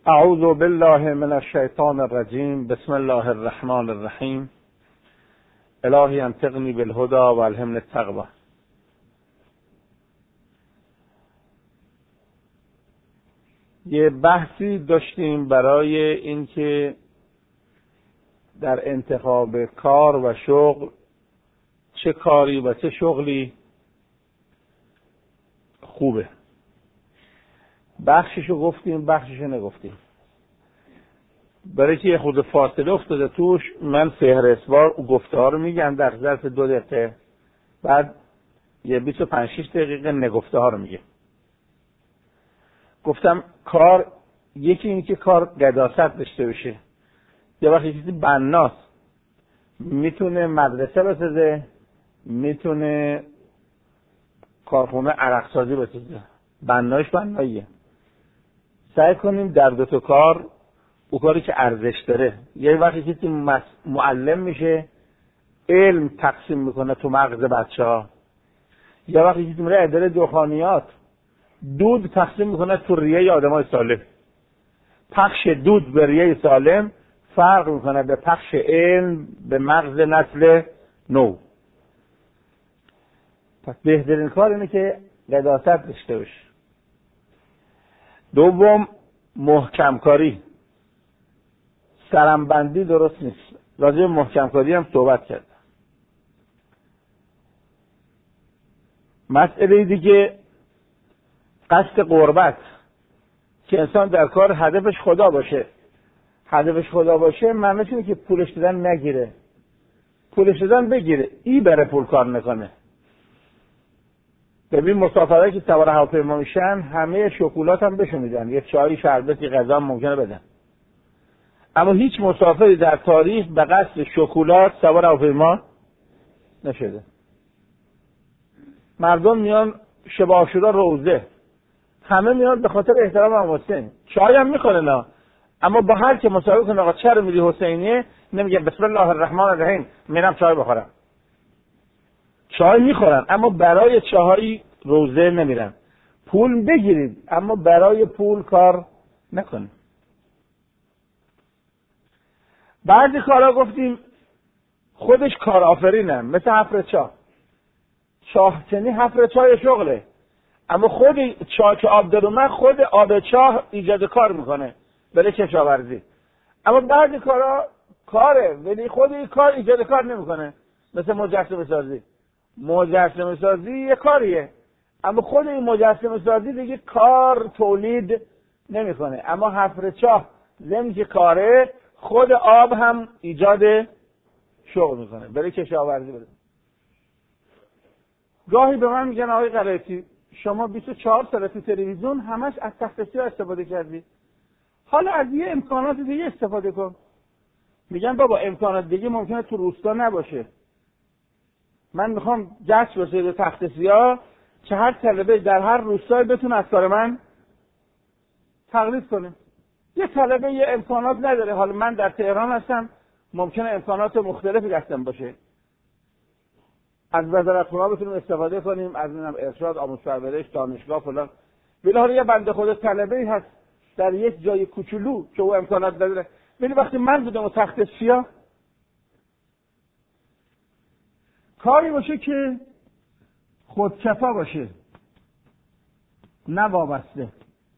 اعوذ بالله من الشیطان الرجیم. بسم الله الرحمن الرحیم. الهی انطقنی بالهدی و الهمنی التقوی. یه بحثی داشتیم برای اینکه در انتخاب کار و شغل چه کاری و چه شغلی خوبه. بخششو گفتیم، بخششو نگفتیم. برای که یه خود فاصله افتاده توش، من فهرستوار گفته ها رو میگم در ظرف 2 دقیقه، بعد یه 25-6 دقیقه نگفته ها رو میگم. گفتم کار، یکی این که کار قداست داشته باشه. یه وقتی چیزی بناست، میتونه مدرسه بسازه، میتونه کارخونه عرقسازی بسازه، بنایش بناییه. سعی کنیم در 2 تا کار، او کاری که ارزش داره. یه وقتی کسی معلم میشه، علم تقسیم میکنه تو مغز بچه‌ها. یه وقتی کسی میره اداره دخانیات، دود تقسیم میکنه تو ریه آدمای سالم. پخش دود به ریه سالم فرق میکنه به پخش علم به مغز نسل نو. پس بهترین کار اینه که قداست داشته باشه. دوم، محکم کاری. سرمبندی درست نیست. راجع به محکم کاری هم صحبت کردم. مسئله دیگه قصد قربت، که انسان در کار هدفش خدا باشه. هدفش خدا باشه معنیش اینه که پولش دادن نگیره، پولش دادن بگیره، ای بره پول کار نکنه. ببین مسافرایی که سوار هواپیما میشن همه شکلات هم بهشون میدن، یه چای شربتی غذا هم ممکنه بدن، اما هیچ مسافری در تاریخ به قصد شکلات سوار هواپیما نشده. مردم میان شب عاشورا روزه، همه میان به خاطر احترام امام حسین. چای هم میخورن، اما با هر که مسابقه کنه آقا چرا میری حسینیه، نمیگه بسم الله الرحمن الرحیم میرم چای بخورم. چای میخورن اما برای چای روزه نمیرن. پول بگیرید اما برای پول کار نکنید. بعضی کارا گفتیم خودش کار آفرینه، مثل حفر چاه. چاهکنی حفر چاه شغله، اما خود چاه که آب در اومد، خود آب چاه ایجاد کار میکنه برای کشاورزی. اما بعضی کارا کاره ولی خود این کار ایجاد کار نمیکنه، مثل مجسمه سازی. مجسمه سازی یه کاریه، اما خود این مجسمه سازی دیگه کار تولید نمیکنه. اما حفر چاه ضمن که کاره، خود آب هم ایجاد شغل میکنه برای کشاورزی. بده گاهی به من میگن آقای قرائتی شما 24 سال تو تلویزیون همش از تخت سیاه استفاده کردی، حالا از یه امکانات دیگه استفاده کن. میگن بابا امکانات دیگه ممکنه تو روستا نباشه. من میخوام جشن باشه به تخت سیاه که هر طلبه در هر روستایی بتونه از کار من تقلید کنه. یه طلبه یه امکانات نداره، حالا من در تهران هستم، ممکنه امکانات مختلفی دستم باشه، از وزارت خونه بتونیم استفاده کنیم، از ارشاد، آموزش پرورش، دانشگاه فلان. ولی حالا یه بنده خود طلبه‌ای هست در یک جای کوچولو که او امکانات نداره. ولی وقتی من بودم تخت سیاه، کاری باشه که خودکفا باشه، نه وابسته.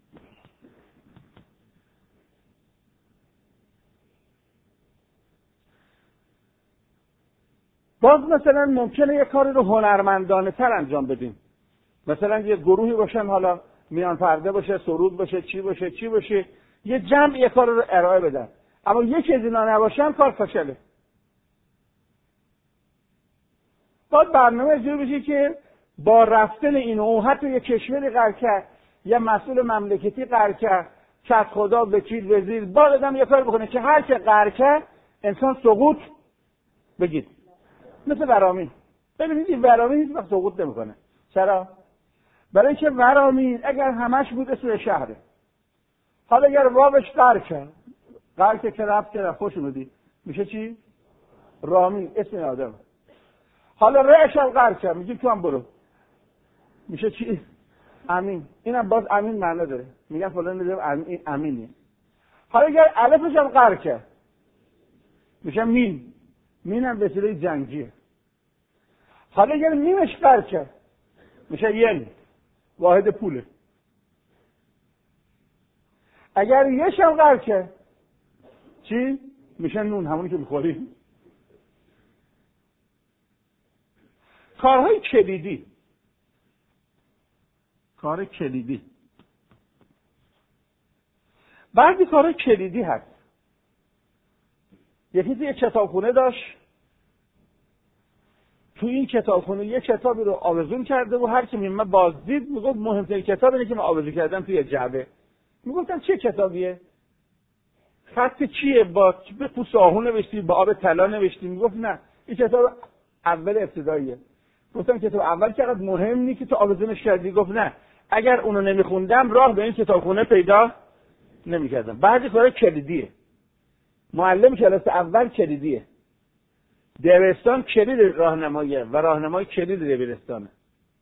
باز مثلا ممکنه یه کاری رو هنرمندانه تر انجام بدیم. مثلا یه گروهی باشن، حالا میان پرده باشه، سرود باشه، چی باشه، یه جمع یه کار رو ارائه بدن، اما یکی از اینا نباشن کار فشله. باید برنامه جوری بشه که با رفتن این و حتی یه کشوری قرار کرد، یه مسئول مملکتی قرار کرد، که خدا وکیل وزیر، باید آدم یه کار بکنه که هر که قرار کرد انسان سقوط بگید. مثل ورامین. ببینید این ورامین هیچ وقت سقوط نمیکنه. چرا؟ برای اینکه ورامین اگر همش بود اسم شهره. حالا اگر واوش قرار که رفت خوش اومدی، میشه چی؟ رامین، اسم آدم. حالا رأش هم قرار کرد، میگی تو هم برو، میشه چی؟ امین. اینم باز امین معنی داره، میگن فلان میگه امینی. حالا اگر الفش هم قهر کرد میشه مین. مین هم وسیله جنگیه. حالا اگر میمش قهر کرد میشه ین، واحد پوله. اگر یش هم قهر کرد چی؟ میشه نون، همونی که میخوریم. کارهای کلیدی، کار کلیدی، بعضی کارهای کلیدی هست. یکی یه کتابخونه داشت، تو این کتابخونه یه کتابی رو آویزون کرده و هر کی میومد بازدید میگفت مهمترین کتاب اینه که من آویزون کردم توی جعبه. میگفتن چه کتابیه؟ خط چیه؟ با به پوست آهو نوشتی، با آب طلا نوشتی؟ میگفت نه، این کتاب اول ابتداییه. گفتم کتاب اول چقدر مهم نیست که تو آویزونش کردی؟ گفت نه، اگر اونو نمیخوندم راه به این کتابخونه پیدا نمیکردم. بعضی کارا کلیدیه. معلم کلاس اول کلیدیه. دبیرستان کلید راهنماییه و راهنمای کلید دبیرستانه.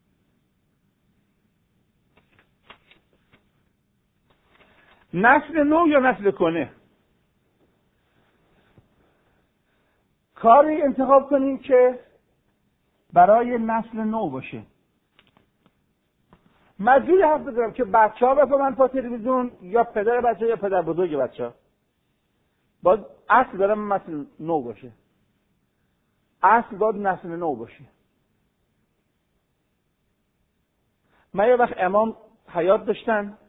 نسل نو یا نسل کنه، کاری انتخاب کنیم که برای نسل نو باشه. مجبوری حرف بزنم که بچه‌ها بفهمن پا تلویزیون یا پدر بچه یا پدر بزرگ بچه‌ها. باید اصل دارم نسل نو باشه. اصل باید نسل نو باشه. من یه وقت امام حیات داشتن،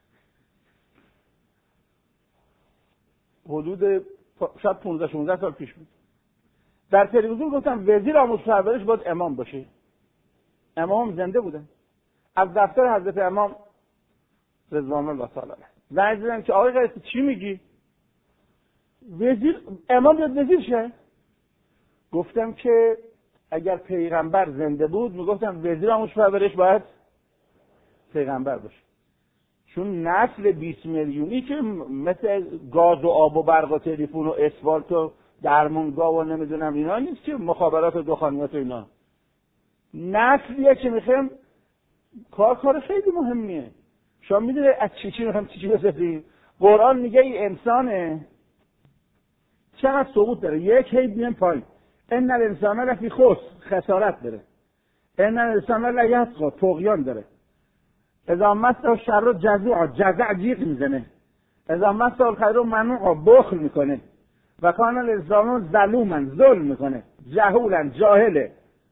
حدود شاید 15-16 سال پیش بود. در تلویزیون گفتم وزیر آموزش پرورش باید امام باشه. امام زنده بودن. از دفتر حضرت امام رضوان الله تعالی علیه زنگ زدن که آقای قیسی چی میگی؟ وزیر امام بیاد وزیر شه؟ گفتم که اگر پیغمبر زنده بود میگفتم وزیر آموزش پرورش باید پیغمبر باشه. چون نسل 20 میلیونی که مثل گاز و آب و برق و تلفن و اسفالت و درمونگاه و نمیدونم اینا نیست که مخابرات و دخانیات و اینا. نسلیه که میخوایم کار خیلی مهمیه. شما میدونه از چی میخوایم چی بسازیم؟ قرآن میگه این انسانه چقدر سقوط داره. یک هی بیان پایین. ان الانسان لفی خسارت داره. ان الانسان لیطغی طغیان داره. اذا مسه شر جزع جیغ میزنه. اذا مسه الخیر منوع بخل میکنه. و کان الانسان ظلوما ظلم میکنه. جهولا جاهله.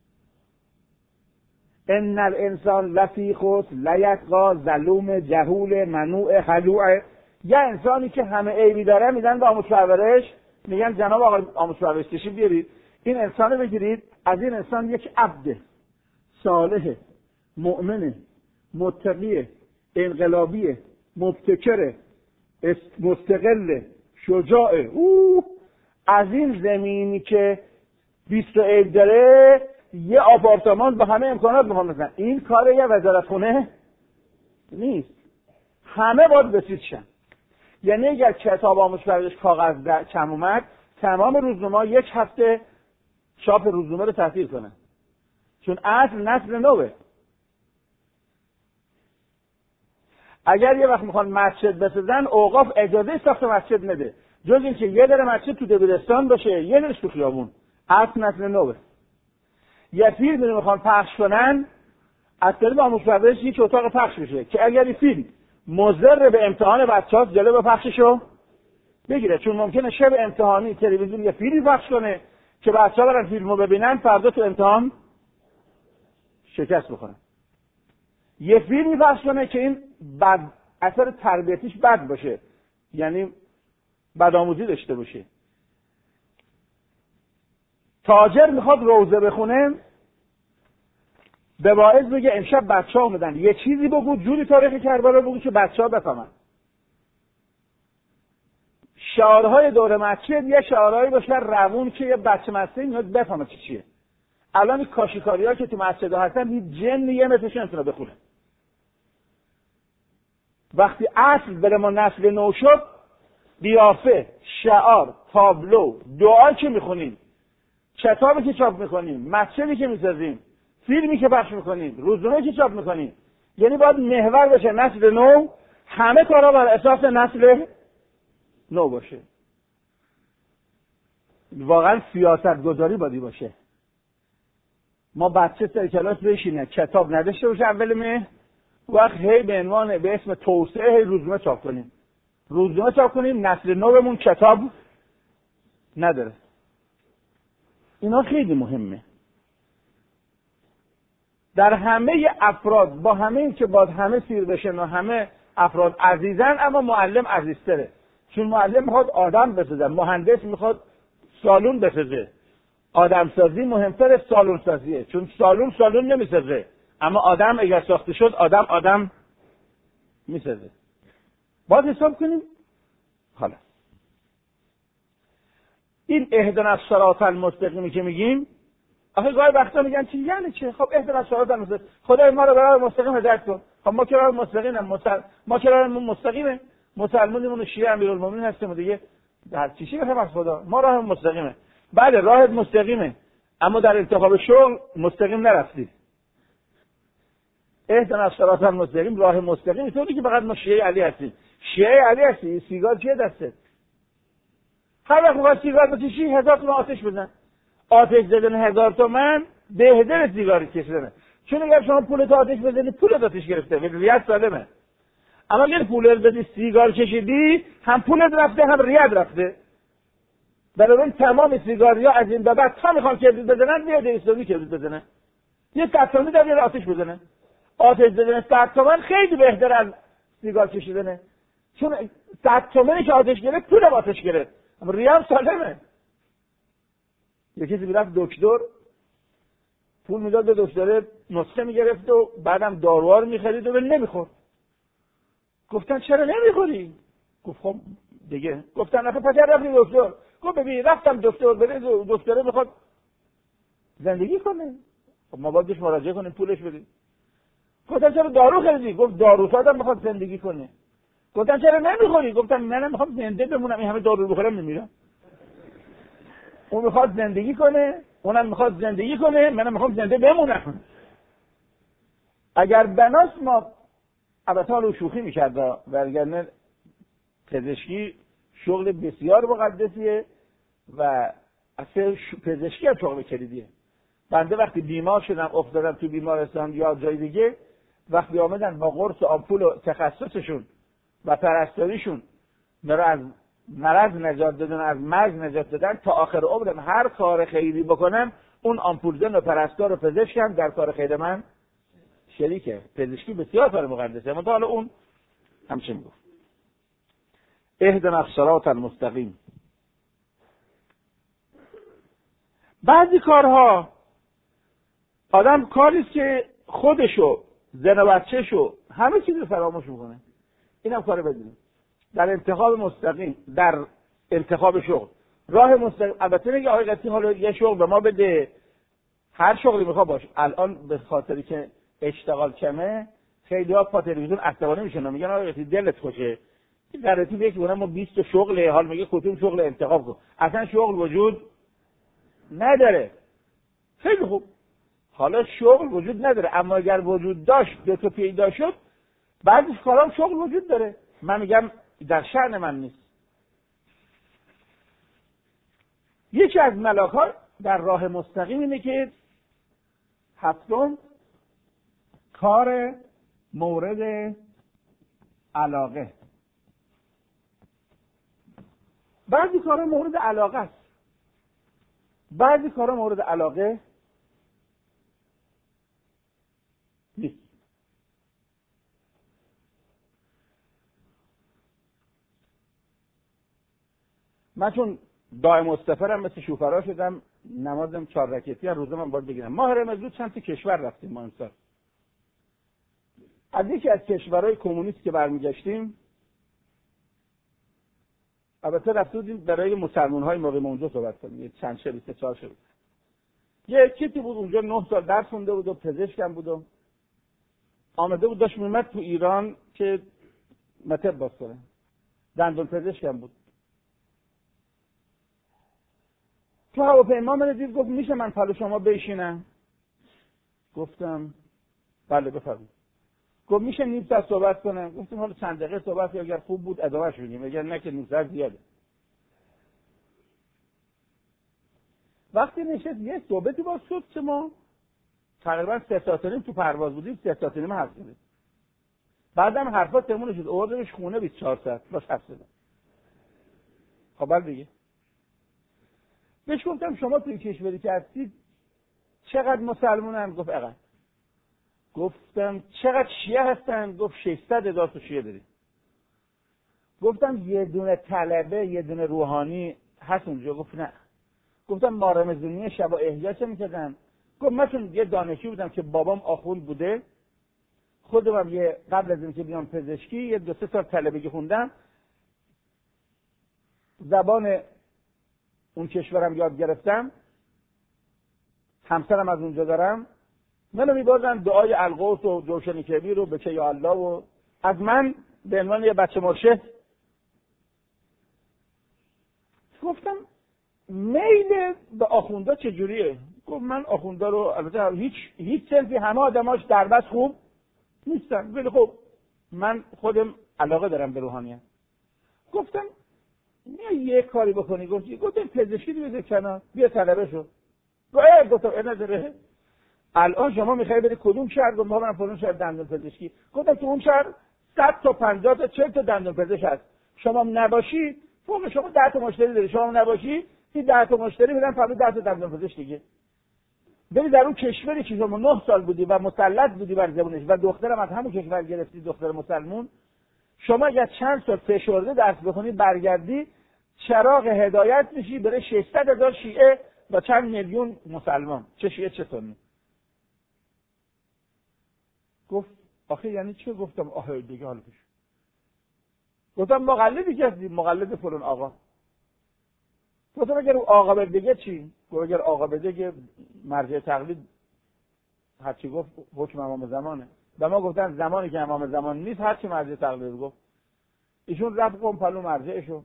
ان الانسان لفی خسر لیطغی ظلوم جهول منوع خلوع. یه انسانی که همه عیبی داره میدن به آموزش پرورش، میگن جناب آقای آموزش پرورش تشریف بیارید این انسانو بگیرید. از این انسان یک عبد صالح مؤمن متقی انقلابی مبتکر مستقل شجاع از این زمینی که 20 عیب داره یه آپارتمان با همه امکانات میخوام بزنن. این کار یه وزارتخونه نیست. همه باید بسیج شن. یعنی اگر کتاب آموزش پرورش کاغذ کم اومد تمام روزنامه‌ها یک هفته چاپ روزنامه رو تعطیل کنن. چون اصل نسل نوه. اگر یه وقت میخوان مسجد بسازن اوقاف اجازه ساخت مسجد نده، جز اینکه یه در مسجد تو دبیرستان باشه یه درش تو خیابون. اصل نسل نوه. یه فیلم رو میخوان پخش کنن از طریق آموزش پرورش یک اتاق پخش بشه که اگر این فیلم مضر به امتحان بچه‌ها جلو پخششو بگیره. چون ممکنه شب امتحانی تلویزیون یه فیلم پخش کنه که بچه‌ها برن فیلمو ببینن فردا تو امتحان شکست بخورن. یه فیلمی پخش کنه که این بد اثر تربیتیش بد باشه، یعنی بدآموزی داشته باشه. تاجر میخواد روزه بخونه به واعظ بگه امشب بچه‌ها اومدن یه چیزی بگو جوری تاریخ کربلا بگو که بچه‌ها بفهمن. شعارهای دور مسجد یه شعارهایی باشه روون که یه بچه مسجد میاد بفهمه چیه. الان این کاشیکاری‌ها که تو مسجدها هستن این جن یه مترش نمیتونه بخونه. وقتی اصل بر ما نسل نو شد قیافه، شعار، تابلو، دعا که میخونیم، کتابی که چاپ میکنیم، مسجدی که میسازیم، فیلمی که پخش میکنیم، روزنامه‌ای که چاپ میکنیم، یعنی باید محور بشه نسل نو. همه کارا بر اساس نسل نو باشه. واقعا سیاست گذاری باید باشه. ما بچه سر کلاس بشینه کتاب نداشته باشه اول مهر، وقت هی به عنوان به اسم توسعه هی روزنامه چاپ کنیم. روزنامه چاپ کنیم نسل نومون کتاب نداره. اینا خیلی مهمه. در همه افراد با همه این که باید همه سیر بشن و همه افراد عزیزن، اما معلم عزیزتره. چون معلم میخواد آدم بسازه، مهندس میخواد سالون بسازه. آدمسازی مهمتر سالون سازیه، چون سالون نمیسازه، اما آدم اگر ساخته شد آدم میسازه. باید حساب کنیم. حالا این اهدنا الصراط المستقیمی که میگیم، آخه گاهی وقتا میگن چی یعنی چه؟ خب اهدنا الصراط المستقیم، خدای ما رو برای مستقیم هدایت کن. خب ما که راه مستقیمه، مسلمانمون شیعه امیرالمومنین هستیم دیگه، در چیزی بخوام از خدا ما راه مستقیمه. بله راه مستقیمه، اما در انتخاب شغل مستقیم نرفتی. اهدنا الصراط المستقیم راه مستقیم طوری که فقط ما شیعه علی هستیم. شیعه علی هستی، سیگار چیه دسته؟ هر وقت می‌خواد سیگار بکشی 1000 تومان آتش بزن. آتش زدن 1000 تومان بهتره سیگار کشیدن. چون اگر شما پولت آتش بزنی پولت آتش گرفته، ریت سالمه. اما اگر پولت بدی سیگار کشیدی، هم پولت رفته هم ریت رفته. بنابراین تمام سیگاریا از این به بعد تا میخوان کبریت بزنن میاد اسلامی کبریت بزنن. یه تطمی در یه آتش بزنن. آتش زدن 100 تومان خیلی بهتر از سیگار کشیدنه. چون 100 تومانی که آتش گرفت پول آتش گرفت. اما ریام سالمه. یکی کسی میرفت دکتر پول میداد به دکتر نسخه میگرفت و بعدم داروها میخرید و نمیخورد. گفتن چرا نمیخوری؟ گفت خب دیگه. گفتن آخه پس رفتی دکتر. گفت ببین رفتم دکتر بره دکتر میخواد زندگی کنه. خب ما باید بهش مراجعه کنیم پولش بدیم. گفتن چرا دارو خریدی؟ گفت دارو سازم میخواد زندگی کنه. گفتن چرا نمیخوری؟ گفتم منم میخوام زنده بمونم، این همه دارو بخورم نمیرم. اون میخواد زندگی کنه، اونم میخواد زندگی کنه، منم میخوام زنده بمونم. اگر بناس ما البته حالا شوخی میکرد وگرنه پزشکی شغل بسیار مقدسیه و اصلا پزشکی هم شغل کلیدیه. بنده وقتی بیمار شدم افتادم تو بیمارستان یا جای دیگه، وقتی آمدن با قرص آمپول و تخصصشون و پرستاریشون مرا از مرض نجات دادن، از مرض نجات دادن، تا آخر عمرم هر کار خیری بکنم اون آمپولزن و پرستار و پزشکم در کار خیر من شریکه. پزشکی بسیار کار مقدسه. اما حالا اون همچه میگفت اهدنا الصراط المستقیم. بعضی کارها آدم کاریست که خودشو، زن و بچه‌شو، همه چیزو فراموش میکنه. اینم کار بدونیم. در انتخاب مستقیم، در انتخاب شغل، راه مستقیم. البته میگه آقای قطعی حالا یه شغل به ما بده، هر شغلی میخواد باشه. الان به خاطری که اشتغال کمه خیلی ها پا تلویزیون عصبانی میشن میگن آقای قطعی دلت خوشه، این غلطی دیگه که ما 20 شغله، حال میگه کدوم شغل انتخاب کن. اصلا شغل وجود نداره. خیلی خوب، حالا شغل وجود نداره، اما اگر وجود داشت به تو پیدا شد، بعضی کارا شغل وجود داره. من میگم در شأن من نیست. یکی از ملاک‌ها در راه مستقیم اینه که هفتم کار مورد علاقه. بعضی کارا مورد علاقه است، بعضی کارا مورد علاقه نیست. من چون دائم مستفرم مثل شوفرا شدم، نمازم 4 رکعتی هر روزه من باید بگیرم. ماه رمضان چند تا کشور رفتیم ما امسال. از یکی از کشورهای کمونیست که برمیگشتیم، البته رفته بودیم برای مسلمان‌های موقع اونجا صحبت کنیم، چند شب 3-4 شب. یه کسی بود اونجا 9 سال درس خونده بود و پزشکم بود و آمده بود داشت میومد تو ایران که مطب باز کنه. دندون پزشکم بود. تو هواپیما من دید گفت میشه من پلو شما بشینم؟ گفتم بله بفرمایید. گفت میشه نیم ساعت صحبت کنم؟ گفتیم حالا چند دقیقه صحبت، اگر خوب بود ادامهش میدیم، اگر نه که نیم ساعت زیاده. وقتی نشست یه صحبتی باز شد که ما تقریبا 3 ساعت و نیم تو پرواز بودیم، 3 ساعت و نیم حرف زدیم. بعدم حرفا تموم شد، آوردمش خونه 24 ساعت باش حرف زدم. خب بعد دیگه بهش گفتم شما توی کشوری که هستید چقدر مسلمانن؟ گفت اقل. گفتم چقدر شیعه هستن؟ گفت 600,000 تا شیعه داریم. گفتم یه دونه طلبه یه دونه روحانی هست اونجا؟ گفت نه. گفتم ما رمضونی شب احیا چه میکردن؟ گفت من چون یه دانشجو بودم که بابام آخوند بوده، خودم یه قبل از اینکه بیام پزشکی یه 2-3 سال طلبگی خوندم، زبان اون کشورم یاد گرفتم، همسرم از اونجا دارم، منو میبردن دعای القوس و جوشن کبیر و بچه یا الله و از من به عنوان یه بچه مرشد. گفتم میل به آخوندا چجوریه؟ گفت من آخوندا رو البته هیچ سنفی همه آدماش در بس خوب نیستن، ولی خب من خودم علاقه دارم به روحانیت. گفتم نه یه کاری بکنی. گفتم پزشکی بذار کنار، بیا طلبه شو. گفتم نداره. الان شما میخوای بری کدوم شهر؟ گفتم من فلان شهر دندون پزشکی. گفتم تو اون شهر 100 تا 50 تا 40 تا دندون پزشک هست، شما نباشی فوق شما 10 تا مشتری داری، شما نباشی این 10 تا مشتری میدن فقط 10 تا دندون پزشک دیگه. ببین در اون کشوری که شما 9 سال بودی و مسلط بودی بر زبونش و دخترم از همون کشور گرفتی، دختر مسلمون، شما اگر چند سال فشرده درس بخونی برگردی چراغ هدایت میشی بره 600,000 شیعه و چند میلیون مسلمان، چه شیعه چه سنی. گفت آخه یعنی چه؟ گفتم آخه دیگه حالا پیش. گفتم مقلدی که هستی؟ مقلد فلان آقا. گفتم اگر آقا بگه چی؟ گفت اگر آقا بگه مرجع تقلید هرچی گفت حکم امام زمانه. و ما گفتن زمانی که امام زمان نیست هرچی مرجع تقلید گفت. ایشون رفت قم پلو مرجعشو.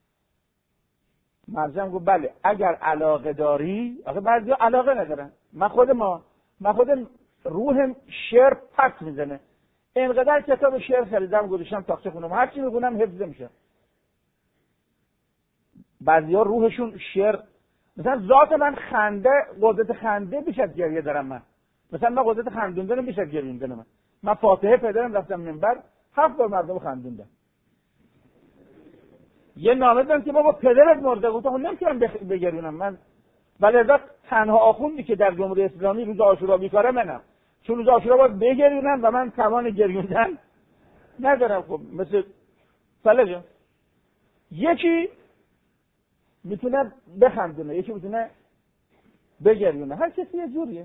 مرجعم گفت بله اگر علاقه داری. آخه بعضیا علاقه ندارن. من خودم روحم شعر پس میزنه. اینقدر کتاب شعر خریدم گذاشتم تاقچه خونم، هر چی میخونم حفظ میشه. بعضیا روحشون شعر، مثلا ذات من خنده، قدرت خنده بیش از گریه دارم من. مثلا من قدرت خندوندن بیش از گریوندن من فاتحه پدرم رفتم منبر 7 بار مردم خندوندم. یه نامه دادم که بابا پدرت مرده. گفتم نمیتونم بگریونم من، ولی از تنها آخوندی که در جمهوری اسلامی روز عاشورا بیکاره منم، چون روز عاشورا باید بگریونم و من توان گریوندن ندارم. خب مثل فلجه یکی میتونه بخندونه، یکی میتونه بگریونه، هر کسی یه جوریه.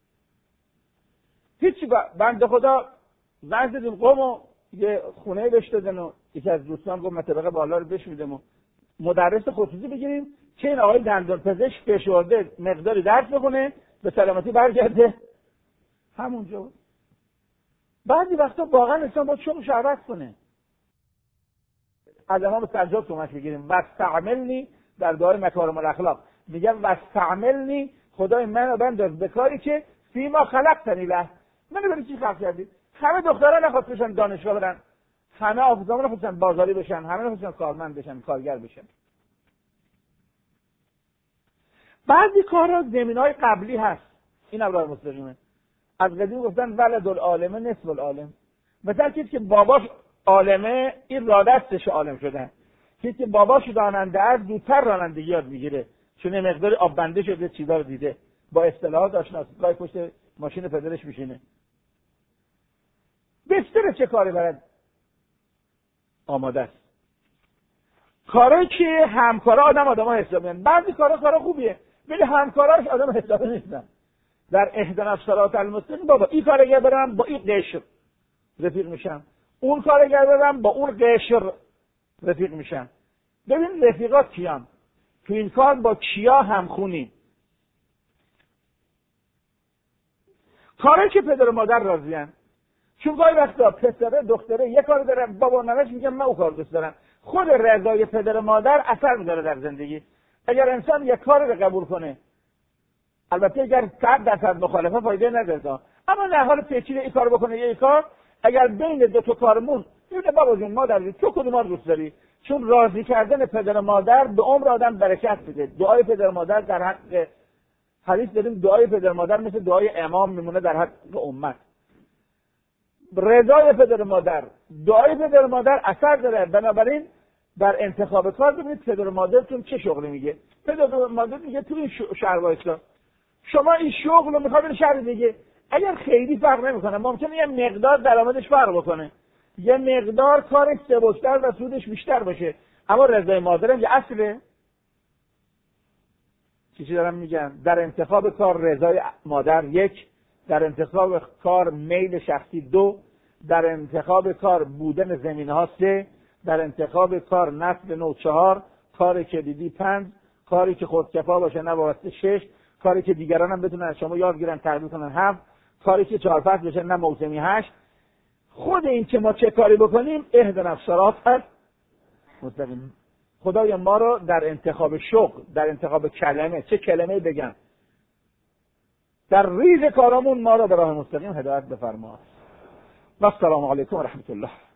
هیچی بنده خدا زنگ زدیم قم و یه خونه بهش دادن و یکی از دوستان گفت من طبقه بالا رو بهش میدم و مدرس خصوصی بگیریم که این آقای دندان پزشک فشرده مقداری درس بخونه به سلامتی برگرده همونجا. بعضی وقتا واقعا انسان باید شغلش عوض کنه. از امام سجاد کمک بگیریم. واستعملنی در دعای مکارم الاخلاق میگن واستعملنی، خدای منو بنداز به کاری که فیما خلقتنی له. منو برای چی خلق کردی؟ همه دختران نخواست بشن دانشگاه برن، همه آفزامان نخواستن بازاری بشن، همه نخواستن کارمند بشن، کارگر بشن. بعضی کارها زمینهای قبلی هست. این ابراهیم مستقیمه. از قدیم گفتن ولد العالمه نصف العالم. مثلا کسی که باباش عالمه این رادستش عالم شدن. کسی که باباش راننده است زودتر رانندگی یاد میگیره، چون یه مقدار آب بنده شده، چیزا رو دیده، با اصطلاحات آشناست، گاهی پشت ماشین پدرش میشینه. بستر چه کاری برد آماده است. کارایی که همکارا آدم حسابیان. بعضی کارا خوبیه ولی همکاراش آدم حسابی نیستن. در اهدنا الصراط المستقیم بابا این کارگر برم با این قشر رفیق میشم، اون کارگر برم با اون قشر رفیق میشم. ببین رفیقات کیان؟ تو این کار با کیا همخونی؟ کاری که پدر و مادر راضیان. چون گاهی وقتا پسره دختره یه کار دارن، بابا ننش میگن من اون کار دوست دارم. خود رضای پدر و مادر اثر میذاره در زندگی. اگر انسان یک کار رو قبول کنه، البته اگر 100% مخالفه فایده نداره، اما نه حال پیچیده این کار بکنه یه کار، اگر بین دو تا کارمون میگه بابا جون مادر تو کدوم رو دوست داری؟ چون راضی کردن پدر و مادر به عمر آدم برکت میده. دعای پدر و مادر در حق حدیث داریم دعای پدر و مادر مثل دعای امام میمونه در حق امت. رضای پدر و مادر، دعای پدر و مادر اثر داره. بنابراین در انتخاب کار ببینید پدر و مادرتون چه شغلی میگه. پدر و مادر میگه تو این شهر وایسا، شما این شغل رو میخواد شهر دیگه. اگر خیلی فرق نمیکنه، ممکنه یه مقدار درآمدش فرق بکنه، یه مقدار کارش سبکتر و سودش بیشتر باشه، اما رضای مادرم یه اصله. چیزی دارم میگم؟ در انتخاب کار رضای مادر 1، در انتخاب کار میل شخصی 2، در انتخاب کار بودن زمینه‌ها 3، در انتخاب کار نسل نو 4، کاری که دیدی 5، کاری که خودکفا باشه نه واسه 6، کاری که دیگران هم بتونن از شما یاد گیرن تقلید کنن 7، کاری که 4 فصل بشه نه موسمی 8. خود این که ما چه کاری بکنیم اهدنا الصراط مستقیم. خدای ما رو در انتخاب شغل، در انتخاب کلمه، چه کلمه بگم، در ریز کارامون ما رو به راه مستقیم هدایت بفرما. و السلام علیکم و رحمت الله.